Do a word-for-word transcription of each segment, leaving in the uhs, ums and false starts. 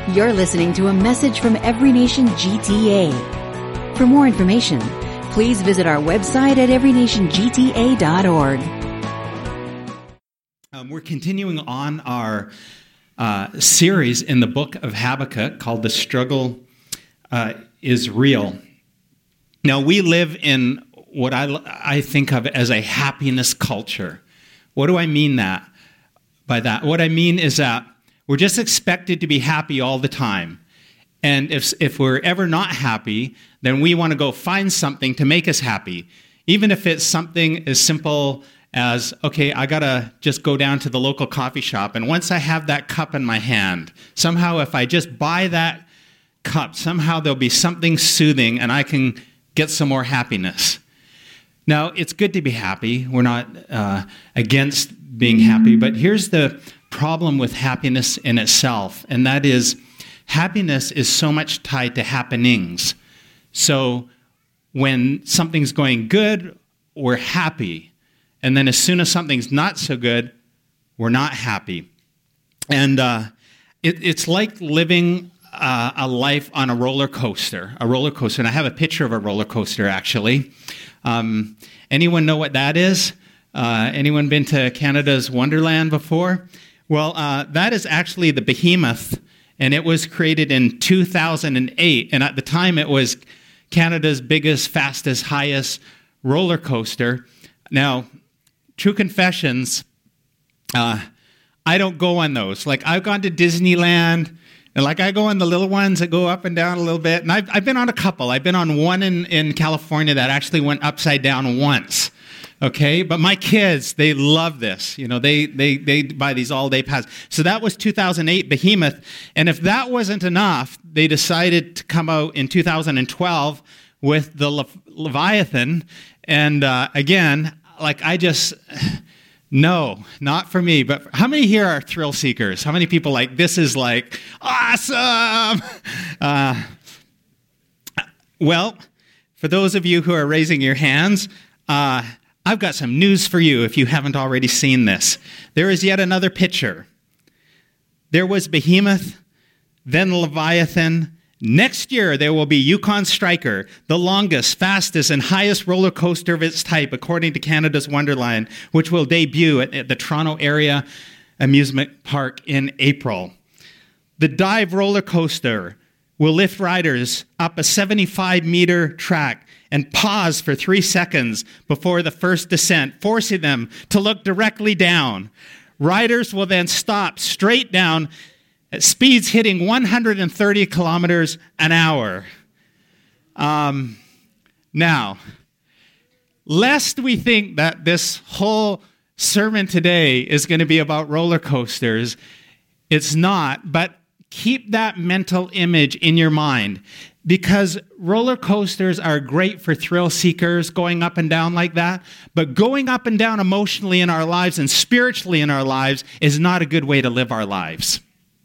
You're listening to a message from Every Nation G T A. For more information, please visit our website at every nation g t a dot org. Um, we're continuing on our uh, series in the book of Habakkuk called The Struggle uh, is Real. Now, we live in what I, I think of as a happiness culture. What do I mean that by that? What I mean is that we're just expected to be happy all the time. And if if we're ever not happy, then we want to go find something to make us happy. Even if it's something as simple as, okay, I got to just go down to the local coffee shop. And once I have that cup in my hand, somehow if I just buy that cup, somehow there'll be something soothing and I can get some more happiness. Now, it's good to be happy. We're not uh, against being happy. But here's the problem with happiness in itself, and that is happiness is so much tied to happenings. So when something's going good, we're happy. And then as soon as something's not so good, we're not happy. And uh, it, it's like living uh, a life on a roller coaster, a roller coaster. And I have a picture of a roller coaster, actually. Um, anyone know what that is? Uh, anyone been to Canada's Wonderland before? Well, uh, that is actually the Behemoth, and it was created in two thousand eight. And at the time, it was Canada's biggest, fastest, highest roller coaster. Now, true confessions, uh, I don't go on those. Like, I've gone to Disneyland, and like I go on the little ones that go up and down a little bit. And I've, I've been on a couple. I've been on one in, in California that actually went upside down once. Okay, but my kids, they love this. You know, they they they buy these all-day passes. So that was two thousand eight Behemoth. And if that wasn't enough, they decided to come out in two thousand twelve with the Le- Leviathan. And uh, again, like I just, no, not for me. But how many here are thrill seekers? How many people like, this is like, awesome? Uh, well, for those of you who are raising your hands, uh, I've got some news for you if you haven't already seen this. There is yet another picture. There was Behemoth, then Leviathan. Next year, there will be Yukon Striker, the longest, fastest, and highest roller coaster of its type, according to Canada's Wonderland, which will debut at, at the Toronto Area Amusement Park in April. The Dive roller coaster will lift riders up a seventy-five meter track and pause for three seconds before the first descent, forcing them to look directly down. Riders will then stop straight down at speeds hitting one hundred thirty kilometers an hour. Um, now, lest we think that this whole sermon today is going to be about roller coasters, it's not, but keep that mental image in your mind, because roller coasters are great for thrill seekers going up and down like that, but going up and down emotionally in our lives and spiritually in our lives is not a good way to live our lives.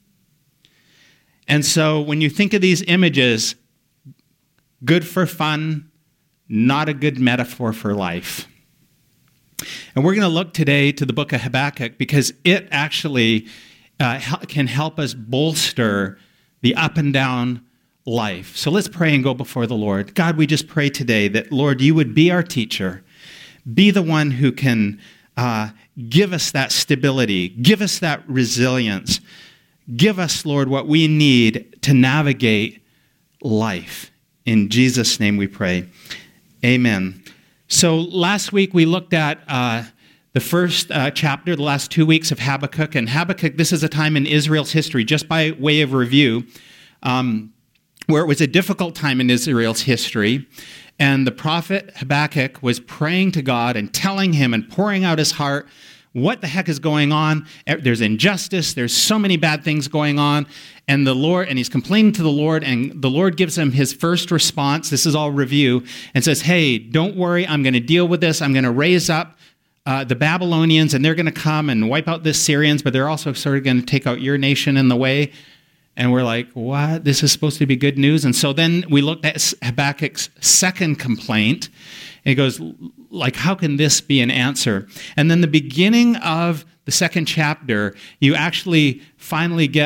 And so when you think of these images, good for fun, not a good metaphor for life. And we're going to look today to the book of Habakkuk because it actually Uh, can help us bolster the up and down life. So let's pray and go before the Lord. God, we just pray today that, Lord, you would be our teacher. Be the one who can uh, give us that stability, give us that resilience. Give us, Lord, what we need to navigate life. In Jesus' name we pray. Amen. So last week we looked at Uh, The first uh, chapter, the last two weeks of Habakkuk. And Habakkuk, this is a time in Israel's history, just by way of review, um, where it was a difficult time in Israel's history. And the prophet Habakkuk was praying to God and telling him and pouring out his heart, what the heck is going on? There's injustice. There's so many bad things going on. And the Lord, and he's complaining to the Lord, and the Lord gives him his first response. This is all review, and says, hey, don't worry. I'm going to deal with this. I'm going to raise up Uh, the Babylonians, and they're going to come and wipe out the Syrians, but they're also sort of going to take out your nation in the way. And we're like, what? This is supposed to be good news? And so then we looked at Habakkuk's second complaint, and he goes, like, how can this be an answer? And then the beginning of the second chapter, you actually finally get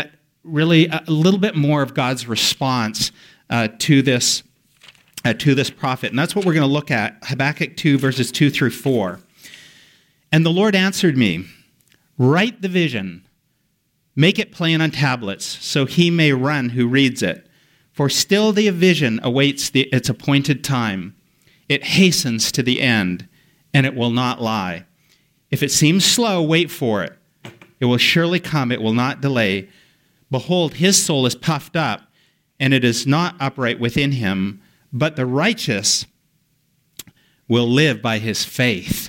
really a little bit more of God's response uh, to this uh, to this prophet. And that's what we're going to look at, Habakkuk two, verses two through four. And the Lord answered me, write the vision, make it plain on tablets, so he may run who reads it. For still the vision awaits the, its appointed time. It hastens to the end, and it will not lie. If it seems slow, wait for it. It will surely come, it will not delay. Behold, his soul is puffed up, and it is not upright within him, but the righteous will live by his faith.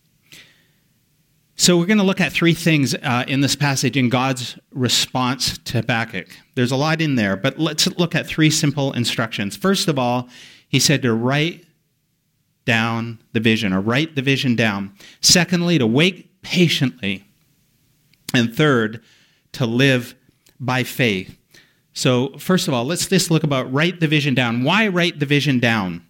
So we're going to look at three things uh, in this passage in God's response to Habakkuk. There's a lot in there, but let's look at three simple instructions. First of all, he said to write down the vision, or write the vision down. Secondly, to wait patiently. And third, to live by faith. So first of all, let's just look about write the vision down. Why write the vision down?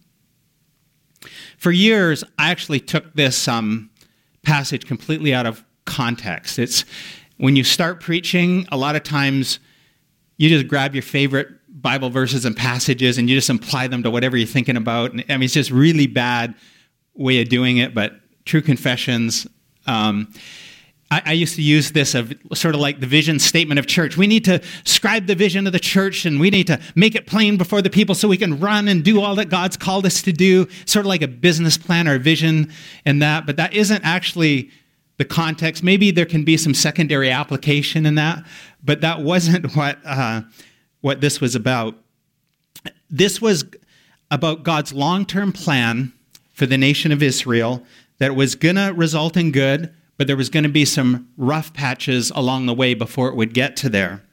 For years, I actually took this um, passage completely out of context. It's when you start preaching, a lot of times you just grab your favorite Bible verses and passages and you just apply them to whatever you're thinking about. I mean, it's just really bad way of doing it, but true confessions. Um, I, I used to use this of sort of like the vision statement of church. We need to scribe the vision of the church and we need to make it plain before the people so we can run and do all that God's called us to do. Sort of like a business plan or vision and that, but that isn't actually the context. Maybe there can be some secondary application in that, but that wasn't what uh, what this was about. This was about God's long-term plan for the nation of Israel, that was going to result in good, but there was going to be some rough patches along the way before it would get to there.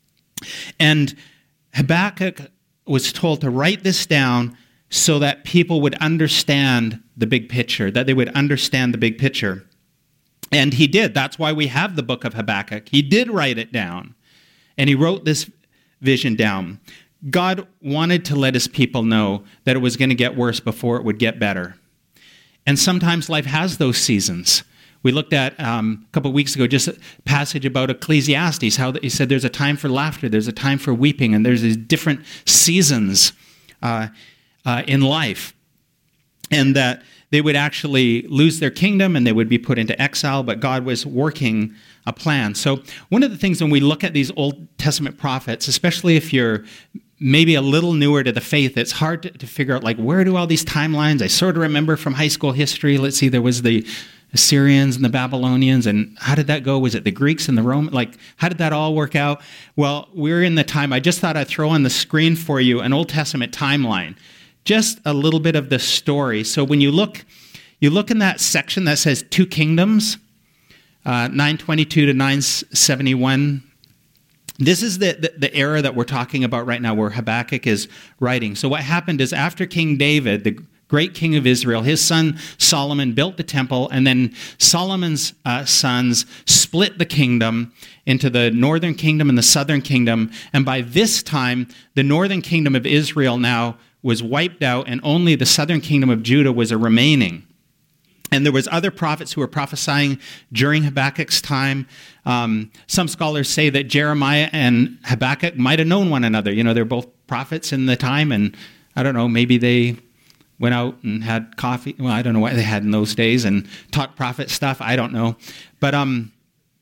And Habakkuk was told to write this down so that people would understand the big picture, that they would understand the big picture. And he did. That's why we have the book of Habakkuk. He did write it down, and he wrote this vision down. God wanted to let his people know that it was going to get worse before it would get better. And sometimes life has those seasons. We looked at um, a couple of weeks ago just a passage about Ecclesiastes, how he said there's a time for laughter, there's a time for weeping, and there's these different seasons uh, uh, in life. And that they would actually lose their kingdom and they would be put into exile, but God was working a plan. So one of the things when we look at these Old Testament prophets, especially if you're maybe a little newer to the faith, it's hard to, to figure out, like, where do all these timelines? I sort of remember from high school history, let's see, there was the Assyrians and the Babylonians, and how did that go? Was it the Greeks and the Romans? Like, how did that all work out? Well, we're in the time, I just thought I'd throw on the screen for you an Old Testament timeline. Just a little bit of the story. So when you look, you look in that section that says two kingdoms, uh, nine twenty-two to nine seventy-one. This is the, the, the era that we're talking about right now, where Habakkuk is writing. So what happened is, after King David, the great king of Israel, his son Solomon built the temple, and then Solomon's uh, sons split the kingdom into the northern kingdom and the southern kingdom. And by this time, the northern kingdom of Israel now was wiped out, and only the southern kingdom of Judah was remaining. And there was other prophets who were prophesying during Habakkuk's time. Um, some scholars say that Jeremiah and Habakkuk might have known one another. You know, they're both prophets in the time, and I don't know, maybe they went out and had coffee. Well, I don't know what they had in those days, and taught prophet stuff. I don't know. But um,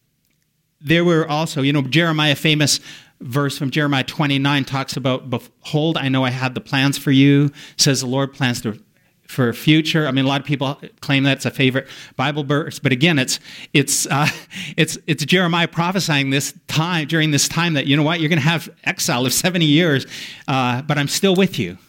there were also, you know, Jeremiah, famous verse from Jeremiah twenty-nine talks about, behold, I know I had the plans for you, says the Lord, plans to for future. I mean, a lot of people claim that's a favorite Bible verse, but again, it's it's uh, it's it's Jeremiah prophesying this time during this time that, you know what, you're going to have exile of seventy years, uh, but I'm still with you.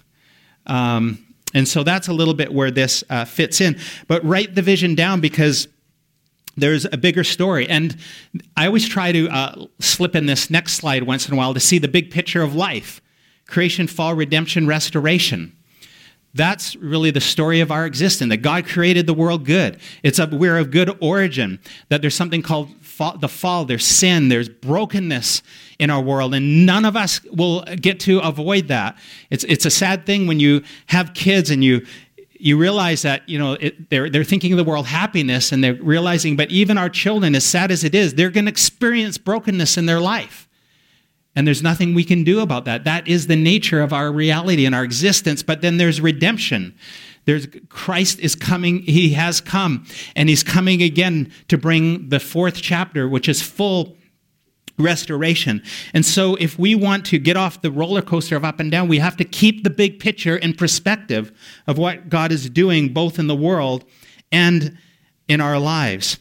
Um, and so that's a little bit where this uh, fits in. But write the vision down, because there's a bigger story. And I always try to uh, slip in this next slide once in a while to see the big picture of life: creation, fall, redemption, restoration. That's really the story of our existence, that God created the world good. It's a, we're of good origin, that there's something called fall, the fall, there's sin, there's brokenness in our world, and none of us will get to avoid that. It's it's a sad thing when you have kids and you you realize that, you know, it, they're they're thinking of the world happiness, and they're realizing, but even our children, as sad as it is, they're going to experience brokenness in their life. And there's nothing we can do about that. That is the nature of our reality and our existence. But then there's redemption. There's Christ is coming. He has come. And he's coming again to bring the fourth chapter, which is full restoration. And so if we want to get off the roller coaster of up and down, we have to keep the big picture in perspective of what God is doing both in the world and in our lives.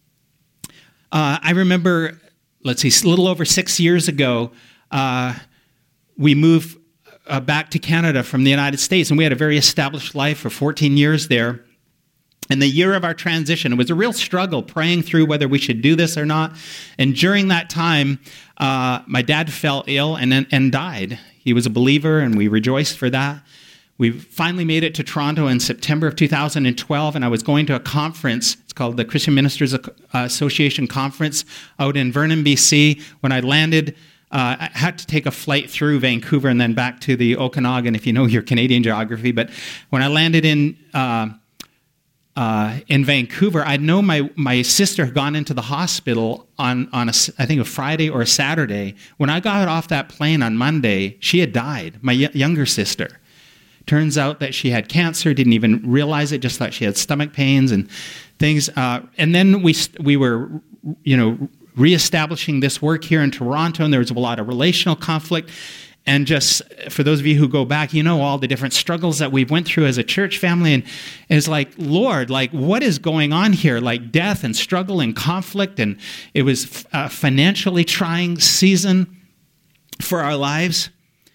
Uh, I remember, let's see, a little over six years ago, uh, we moved uh, back to Canada from the United States, and we had a very established life for fourteen years there. And the year of our transition, it was a real struggle praying through whether we should do this or not. And during that time, uh, my dad fell ill and, and died. He was a believer, and we rejoiced for that. We finally made it to Toronto in September of two thousand twelve, and I was going to a conference. It's called the Christian Ministers Association Conference out in Vernon, B C. When I landed, uh, I had to take a flight through Vancouver and then back to the Okanagan, if you know your Canadian geography. But when I landed in uh, uh, in Vancouver, I know my my sister had gone into the hospital on on a, I think a Friday or a Saturday. When I got off that plane on Monday, she had died. My y- younger sister. Turns out that she had cancer, didn't even realize it, just thought she had stomach pains and things. Uh, and then we we were, you know, reestablishing this work here in Toronto, and there was a lot of relational conflict. And just for those of you who go back, you know all the different struggles that we've went through as a church family. And it's like, Lord, like, what is going on here? Like death and struggle and conflict. And it was a financially trying season for our lives.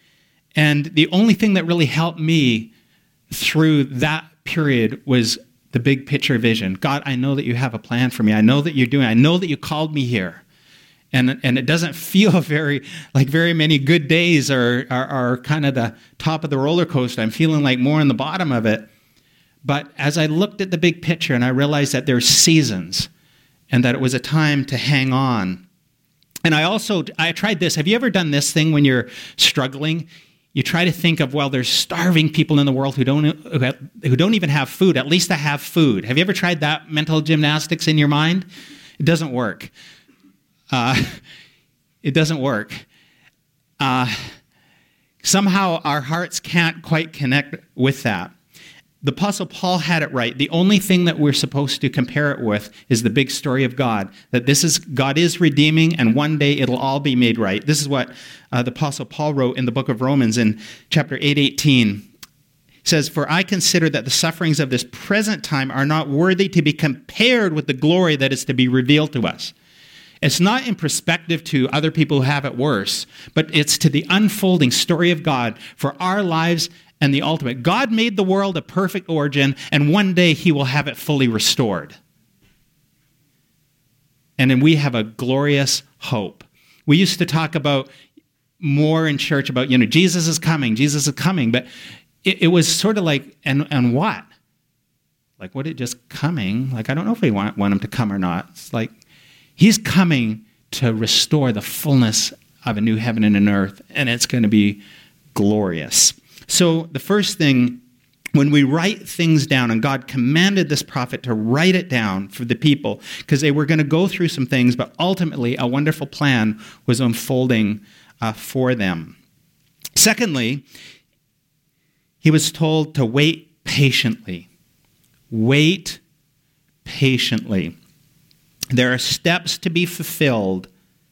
And the only thing that really helped me through that period was the big picture vision. God, I know that you have a plan for me. I know that you're doing, I know that you called me here. And and it doesn't feel very, like very many good days are, are, are kind of the top of the roller coaster. I'm feeling like more on the bottom of it. But as I looked at the big picture and I realized that there's seasons and that it was a time to hang on. And I also, I tried this. Have you ever done this thing when you're struggling? You try to think of, well, there's starving people in the world who don't who don't even have food. At least I have food. Have you ever tried that mental gymnastics in your mind? It doesn't work. Uh, it doesn't work. Uh, somehow our hearts can't quite connect with that. The Apostle Paul had it right. The only thing that we're supposed to compare it with is the big story of God, that this is God is redeeming, and one day it'll all be made right. This is what uh, the Apostle Paul wrote in the book of Romans in chapter eight eighteen. He says, "For I consider that the sufferings of this present time are not worthy to be compared with the glory that is to be revealed to us." It's not in perspective to other people who have it worse, but it's to the unfolding story of God for our lives and the ultimate. God made the world a perfect origin, and one day he will have it fully restored. And then we have a glorious hope. We used to talk about more in church about, you know, Jesus is coming, Jesus is coming, but it, it was sort of like, and and what? Like, what, it just coming? Like, I don't know if we want, want him to come or not. It's like, he's coming to restore the fullness of a new heaven and an earth, and it's going to be glorious. So the first thing, when we write things down, and God commanded this prophet to write it down for the people, because they were going to go through some things, but ultimately a wonderful plan was unfolding uh, for them. Secondly, he was told to wait patiently. Wait patiently. There are steps to be fulfilled,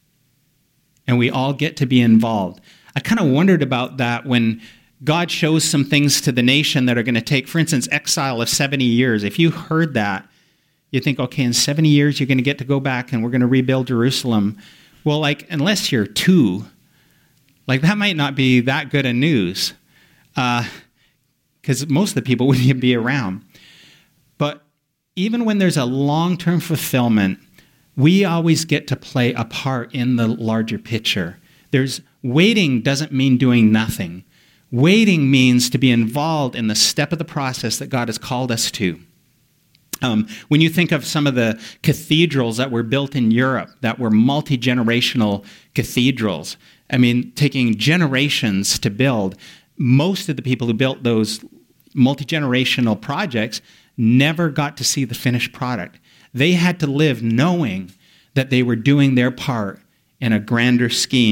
and we all get to be involved. I kind of wondered about that when God shows some things to the nation that are going to take, for instance, exile of seventy years. If you heard that, you think, okay, in seventy years, you're going to get to go back and we're going to rebuild Jerusalem. Well, like, unless you're two, like, that might not be that good a news, because uh, most of the people wouldn't even be around. But even when there's a long-term fulfillment, we always get to play a part in the larger picture. There's waiting doesn't mean doing nothing. Waiting means to be involved in the step of the process that God has called us to. Um, when you think of some of the cathedrals that were built in Europe that were multi-generational cathedrals, I mean, taking generations to build, most of the people who built those multi-generational projects never got to see the finished product. They had to live knowing that they were doing their part in a grander scheme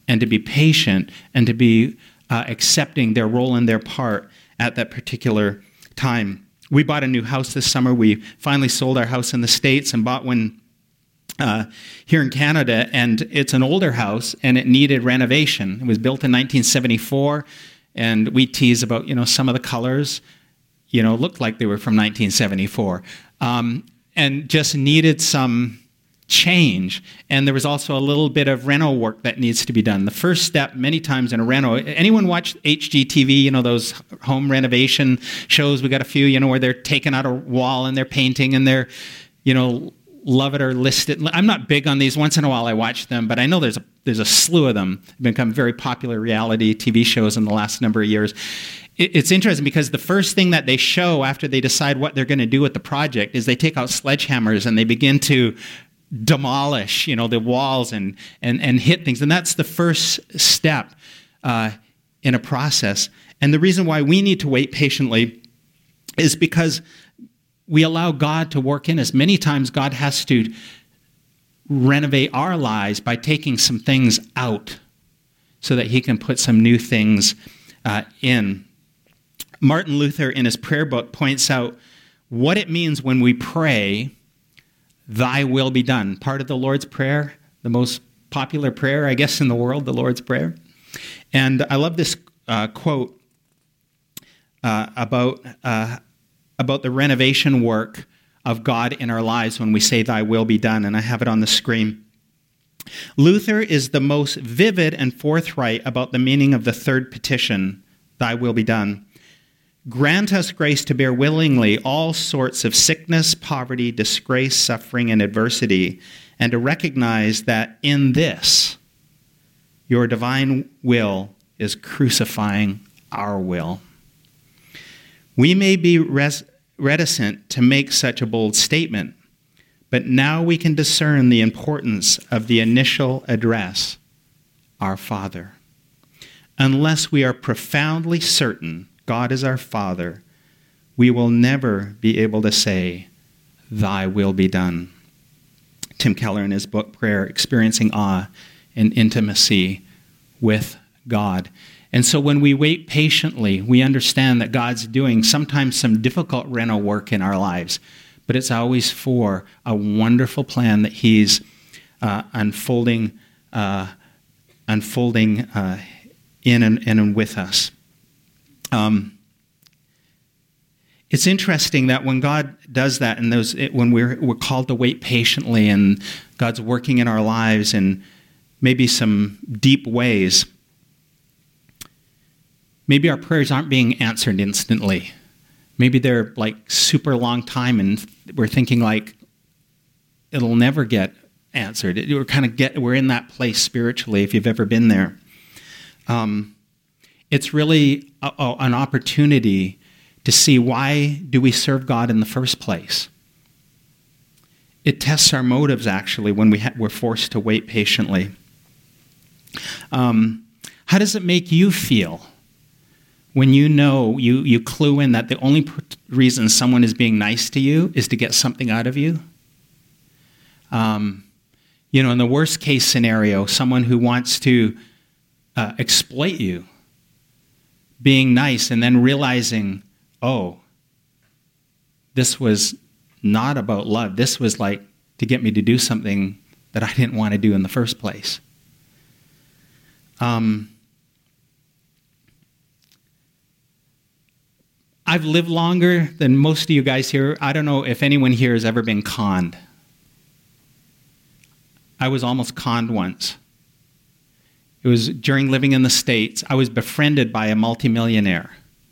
and to be patient and to be uh, accepting their role and their part at that particular time. We bought a new house this summer. We finally sold our house in the States and bought one uh, here in Canada, and it's an older house, and it needed renovation. It was built in nineteen seventy-four, and we tease about, you know, some of the colors, you know, looked like they were from nineteen seventy-four, um, and just needed some change. And there was also a little bit of reno work that needs to be done. The first step many times in a reno, anyone watch H G T V, you know, those home renovation shows? We got a few, you know, where they're taking out a wall and they're painting and they're, you know, love it or list it. I'm not big on these. Once in a while I watch them, but I know there's a, there's a slew of them. They've become very popular reality T V shows in the last number of years. It, it's interesting because the first thing that they show after they decide what they're going to do with the project is they take out sledgehammers and they begin to demolish, you know, the walls and and and hit things, and that's the first step uh, in a process. And the reason why we need to wait patiently is because we allow God to work in us. Many times, God has to renovate our lives by taking some things out, so that He can put some new things uh, in. Martin Luther, in his prayer book, points out what it means when we pray, "Thy will be done." Part of the Lord's Prayer, the most popular prayer, I guess, in the world, the Lord's Prayer. And I love this uh, quote uh, about uh, about the renovation work of God in our lives when we say, "Thy will be done." And I have it on the screen. Luther is the most vivid and forthright about the meaning of the third petition, "Thy will be done." Grant us grace to bear willingly all sorts of sickness, poverty, disgrace, suffering, and adversity, and to recognize that in this, your divine will is crucifying our will. We may be res- reticent to make such a bold statement, but now we can discern the importance of the initial address, "Our Father." Unless we are profoundly certain God is our Father, we will never be able to say, "Thy will be done." Tim Keller, in his book, Prayer, Experiencing Awe and Intimacy with God. And so when we wait patiently, we understand that God's doing sometimes some difficult reno work in our lives, but it's always for a wonderful plan that He's uh, unfolding, uh, unfolding uh, in and, in and with us. Um, it's interesting that when God does that, and those it, when we're we're called to wait patiently, and God's working in our lives in maybe some deep ways, maybe our prayers aren't being answered instantly. Maybe they're like super long time, and we're thinking like it'll never get answered. It, we're kind of get we're in that place spiritually. If you've ever been there. Um, It's really a, a, an opportunity to see, why do we serve God in the first place? It tests our motives, actually, when we ha- we're forced to wait patiently. Um, how does it make you feel when you know, you, you clue in that the only pr- reason someone is being nice to you is to get something out of you? Um, you know, in the worst case scenario, someone who wants to uh, exploit you, being nice and then realizing, oh, this was not about love. This was like to get me to do something that I didn't want to do in the first place. Um, I've lived longer than most of you guys here. I don't know if anyone here has ever been conned. I was almost conned once. It was during living in the States. I was befriended by a multimillionaire.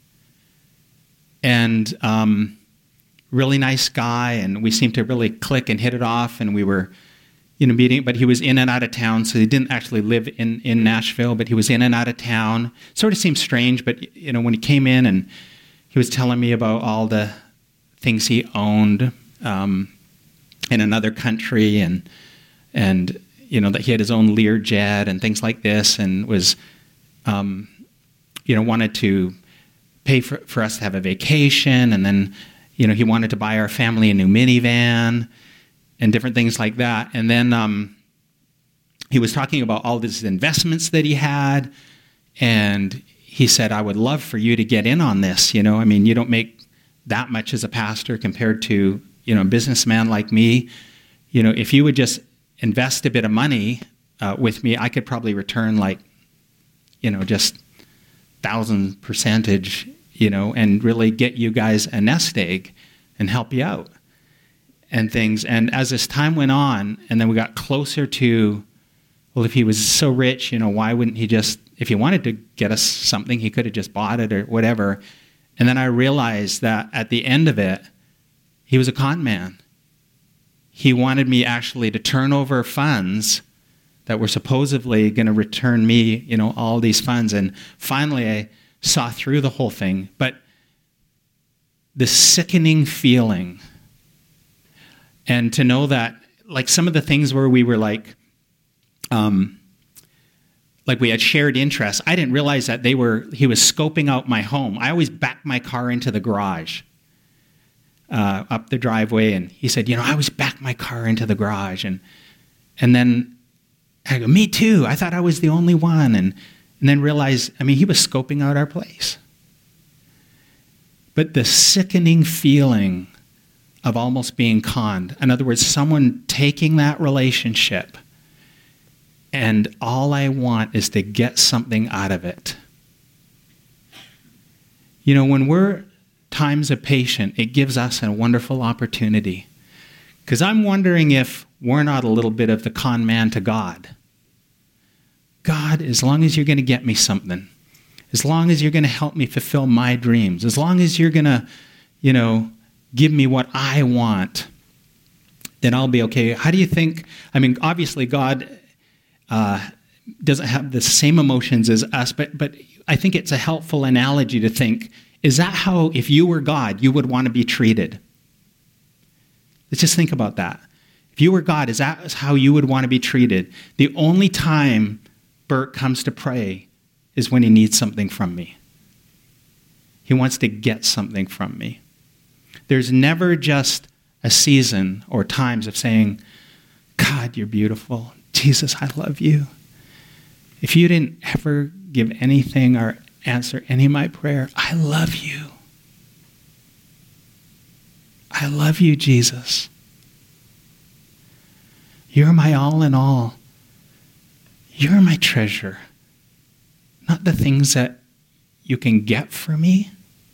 And um, really nice guy, and we seemed to really click and hit it off, and we were, you know, meeting, but he was in and out of town, so he didn't actually live in, in Nashville, but he was in and out of town. Sort of seemed strange, but, you know, when he came in and he was telling me about all the things he owned um, in another country, and and you know, that he had his own Learjet and things like this, and was, um, you know, wanted to pay for, for us to have a vacation, and then, you know, he wanted to buy our family a new minivan and different things like that. And then um, he was talking about all these investments that he had, and he said, I would love for you to get in on this. You know, I mean, you don't make that much as a pastor compared to, you know, a businessman like me. You know, if you would just invest a bit of money uh, with me, I could probably return like, you know, just thousand percentage, you know, and really get you guys a nest egg and help you out and things. And as this time went on, and then we got closer to, well, if he was so rich, you know, why wouldn't he just, if he wanted to get us something, he could have just bought it or whatever. And then I realized that at the end of it, he was a con man. He wanted me actually to turn over funds that were supposedly going to return me, you know, all these funds. And finally, I saw through the whole thing. But the sickening feeling, and to know that, like some of the things where we were like, um, like we had shared interests, I didn't realize that they were, he was scoping out my home. I always backed my car into the garage, uh, up the driveway, and he said, you know, I always back my car into the garage. And and then I go, me too. I thought I was the only one. And, and then realized, I mean, he was scoping out our place. But the sickening feeling of almost being conned, in other words, someone taking that relationship, and all I want is to get something out of it. You know, when we're times of patient, it gives us a wonderful opportunity. Because I'm wondering if we're not a little bit of the con man to God. God, as long as you're going to get me something, as long as you're going to help me fulfill my dreams, as long as you're going to, you know, give me what I want, then I'll be okay. How do you think, I mean, obviously God Uh, doesn't have the same emotions as us, but but I think it's a helpful analogy to think, is that how, if you were God, you would want to be treated? Let's just think about that. If you were God, is that how you would want to be treated? The only time Bert comes to pray is when he needs something from me. He wants to get something from me. There's never just a season or times of saying, God, you're beautiful. Jesus, I love you. If you didn't ever give anything or answer any of my prayer, I love you. I love you, Jesus. You're my all in all. You're my treasure. Not the things that you can get for me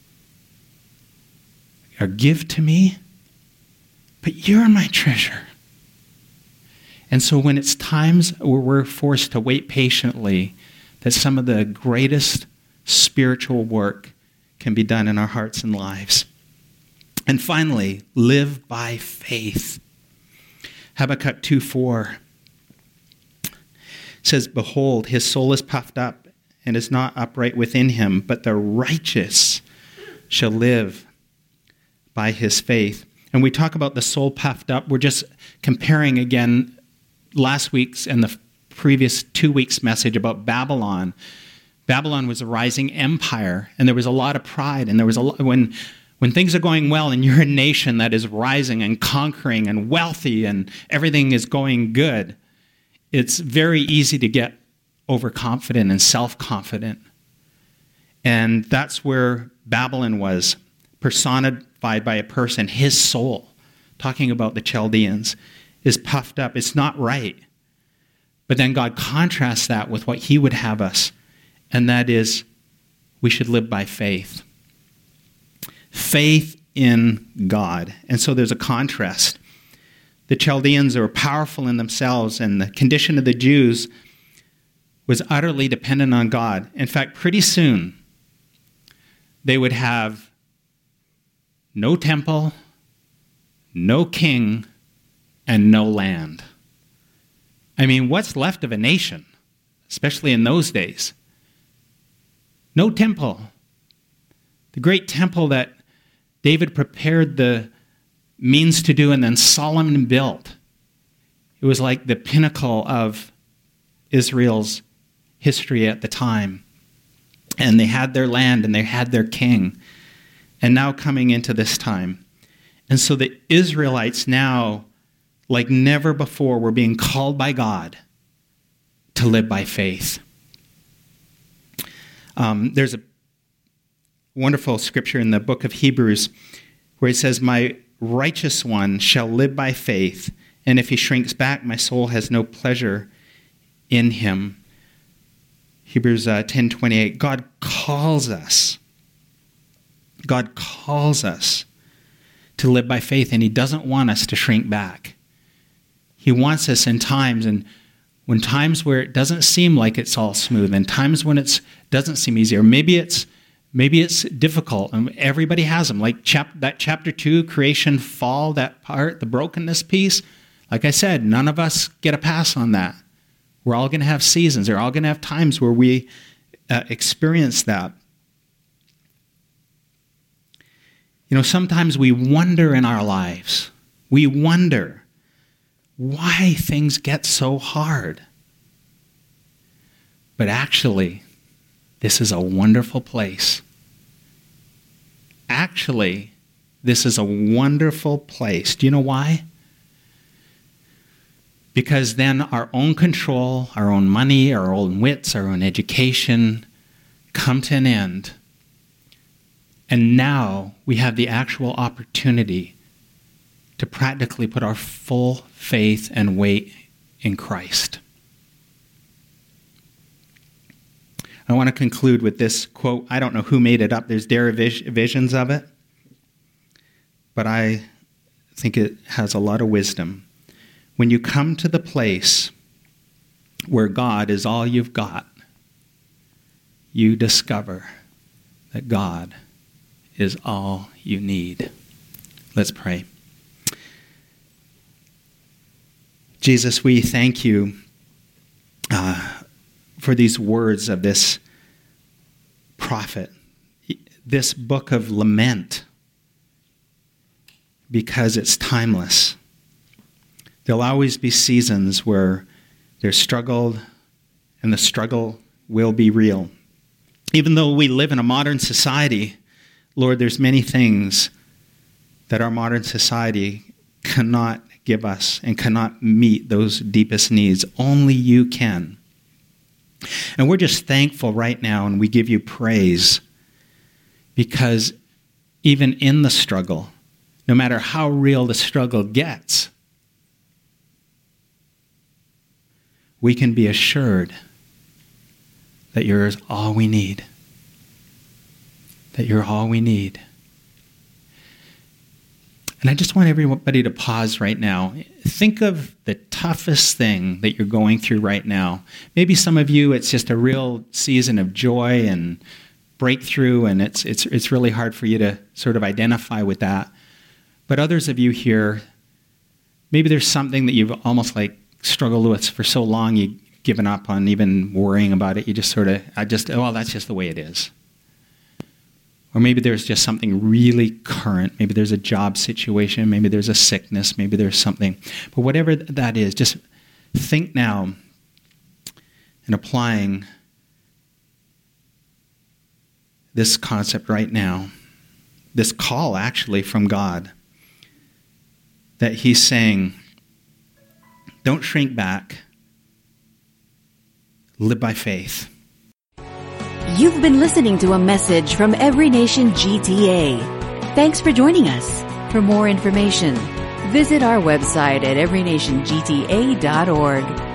or give to me, but you're my treasure. And so when it's times where we're forced to wait patiently, that some of the greatest spiritual work can be done in our hearts and lives. And finally, live by faith. Habakkuk two four says, behold, his soul is puffed up and is not upright within him, but the righteous shall live by his faith. And we talk about the soul puffed up. We're just comparing again last week's and the previous two weeks' message about Babylon. Babylon was a rising empire, and there was a lot of pride, and there was a lot, when when things are going well and you're a nation that is rising and conquering and wealthy and everything is going good, it's very easy to get overconfident and self-confident. And that's where Babylon was, personified by a person, his soul, talking about the Chaldeans, is puffed up. It's not right. But then God contrasts that with what he would have us, and that is we should live by faith. Faith in God. And so there's a contrast. The Chaldeans are powerful in themselves, and the condition of the Jews was utterly dependent on God. In fact, pretty soon, they would have no temple, no king, and no land. I mean, what's left of a nation, especially in those days? No temple. The great temple that David prepared the means to do and then Solomon built. It was like the pinnacle of Israel's history at the time. And they had their land and they had their king. And now coming into this time. And so the Israelites now, like never before, were being called by God to live by faith. Um, there's a wonderful scripture in the book of Hebrews where it says, my righteous one shall live by faith, and if he shrinks back, my soul has no pleasure in him. Hebrews uh, ten twenty-eight, God calls us. God calls us to live by faith, and he doesn't want us to shrink back. He wants us in times, and when times where it doesn't seem like it's all smooth, and times when it doesn't seem easy, or maybe it's maybe it's difficult, and everybody has them. Like chap, that chapter two, creation, fall, that part, the brokenness piece. Like I said, none of us get a pass on that. We're all going to have seasons. We're all going to have times where we uh, experience that. You know, sometimes we wonder in our lives. We wonder why things get so hard. But actually, this is a wonderful place. Actually, this is a wonderful place. Do you know why? Because then our own control, our own money, our own wits, our own education come to an end. And now we have the actual opportunity to practically put our full faith and weight in Christ. I want to conclude with this quote. I don't know who made it up. There's derivations of it. But I think it has a lot of wisdom. When you come to the place where God is all you've got, you discover that God is all you need. Let's pray. Jesus, we thank you uh, for these words of this prophet, this book of lament, because it's timeless. There'll always be seasons where there's struggle, and the struggle will be real. Even though we live in a modern society, Lord, there's many things that our modern society cannot give us and cannot meet those deepest needs. Only you can. And we're just thankful right now, and we give you praise because even in the struggle, no matter how real the struggle gets, we can be assured that you're all we need. That you're all we need. And I just want everybody to pause right now. Think of the toughest thing that you're going through right now. Maybe some of you, it's just a real season of joy and breakthrough, and it's it's it's really hard for you to sort of identify with that. But others of you here, maybe there's something that you've almost like struggled with for so long, you've given up on even worrying about it. You just sort of, I just, oh, well, that's just the way it is. Or maybe there's just something really current. Maybe there's a job situation. Maybe there's a sickness. Maybe there's something. But whatever that is, just think now in applying this concept right now, this call actually from God, that he's saying, don't shrink back. Live by faith. You've been listening to a message from Every Nation G T A. Thanks for joining us. For more information, visit our website at every nation g t a dot org.